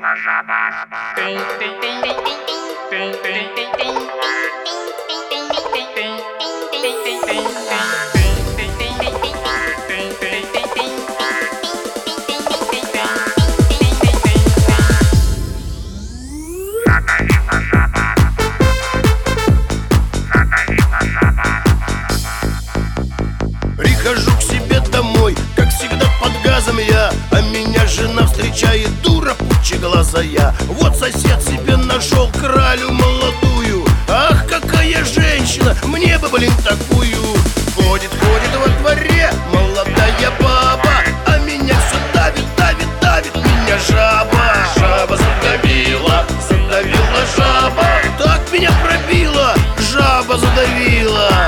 Прихожу к себе домой, как всегда под газом я, а меня жена встречает, дура пучеглазая. Вот сосед себе нашел кралю молодую. Ах, какая женщина, мне бы, блин, такую. Ходит во дворе молодая баба, а меня все давит, меня жаба. Жаба задавила жаба. Так меня пробила, жаба задавила.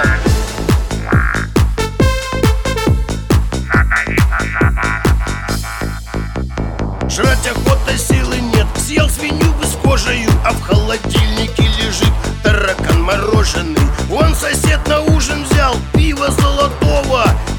Жрать охота, силы нет, съел свинью бы с кожею, а в холодильнике лежит таракан мороженый. Он сосед на ужин взял пиво золотого